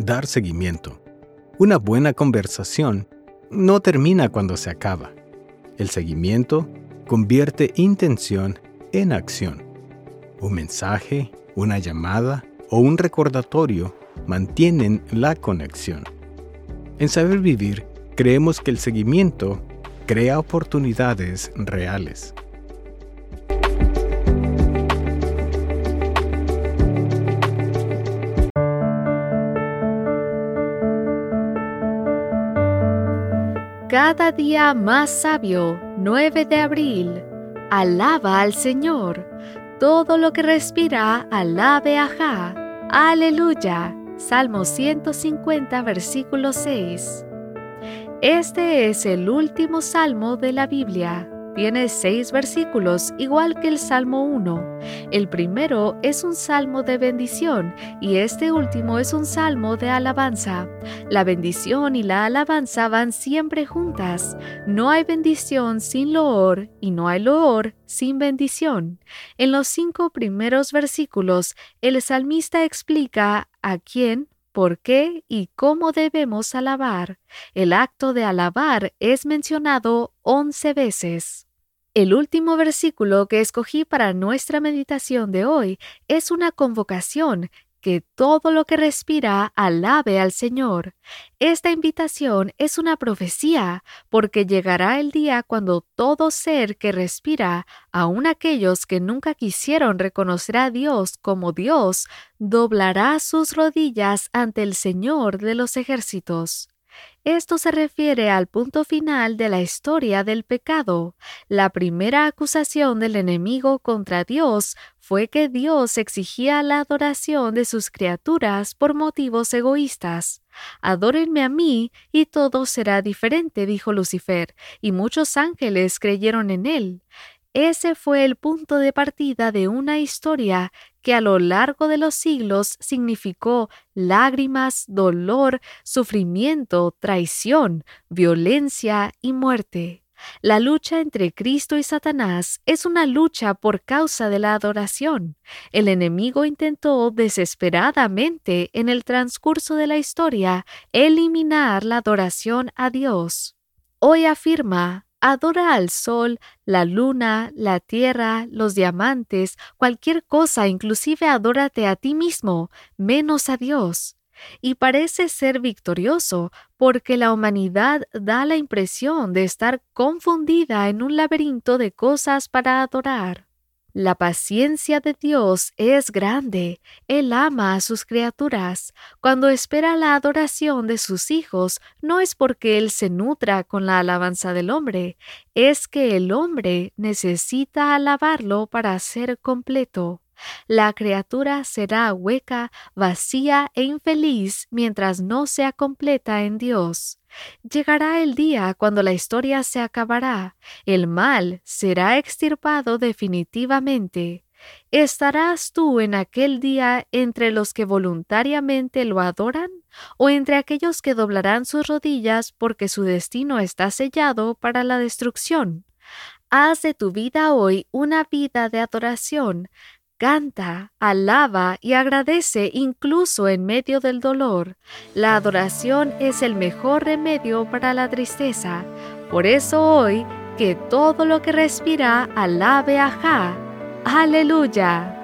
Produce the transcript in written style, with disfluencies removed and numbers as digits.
dar seguimiento. Una buena conversación no termina cuando se acaba. El seguimiento convierte intención en acción. Un mensaje, una llamada o un recordatorio mantienen la conexión. En Saber Vivir, creemos que el seguimiento crea oportunidades reales. Cada día más sabio, 9 de abril. Alaba al Señor. Todo lo que respira, alabe a Jah. Aleluya. Salmo 150, versículo 6. Este es el último salmo de la Biblia. Tiene 6 versículos, igual que el Salmo 1. El primero es un salmo de bendición y este último es un salmo de alabanza. La bendición y la alabanza van siempre juntas. No hay bendición sin loor y no hay loor sin bendición. En los 5 primeros versículos, el salmista explica a quién, por qué y cómo debemos alabar. El acto de alabar es mencionado 11 veces. El último versículo que escogí para nuestra meditación de hoy es una convocación: que todo lo que respira alabe al Señor. Esta invitación es una profecía, porque llegará el día cuando todo ser que respira, aun aquellos que nunca quisieron reconocer a Dios como Dios, doblará sus rodillas ante el Señor de los ejércitos. Esto se refiere al punto final de la historia del pecado. La primera acusación del enemigo contra Dios fue que Dios exigía la adoración de sus criaturas por motivos egoístas. «Adórenme a mí y todo será diferente», dijo Lucifer, y muchos ángeles creyeron en él. Ese fue el punto de partida de una historia que a lo largo de los siglos significó lágrimas, dolor, sufrimiento, traición, violencia y muerte. La lucha entre Cristo y Satanás es una lucha por causa de la adoración. El enemigo intentó desesperadamente en el transcurso de la historia eliminar la adoración a Dios. Hoy afirma: adora al sol, la luna, la tierra, los diamantes, cualquier cosa, inclusive adórate a ti mismo, menos a Dios. Y parece ser victorioso, porque la humanidad da la impresión de estar confundida en un laberinto de cosas para adorar. La paciencia de Dios es grande. Él ama a sus criaturas. Cuando espera la adoración de sus hijos, no es porque Él se nutra con la alabanza del hombre, es que el hombre necesita alabarlo para ser completo. La criatura será hueca, vacía e infeliz mientras no sea completa en Dios. Llegará el día cuando la historia se acabará. El mal será extirpado definitivamente. ¿Estarás tú en aquel día entre los que voluntariamente lo adoran, o entre aquellos que doblarán sus rodillas porque su destino está sellado para la destrucción? Haz de tu vida hoy una vida de adoración. Canta, alaba y agradece incluso en medio del dolor. La adoración es el mejor remedio para la tristeza. Por eso hoy, que todo lo que respira alabe a Jah. ¡Aleluya!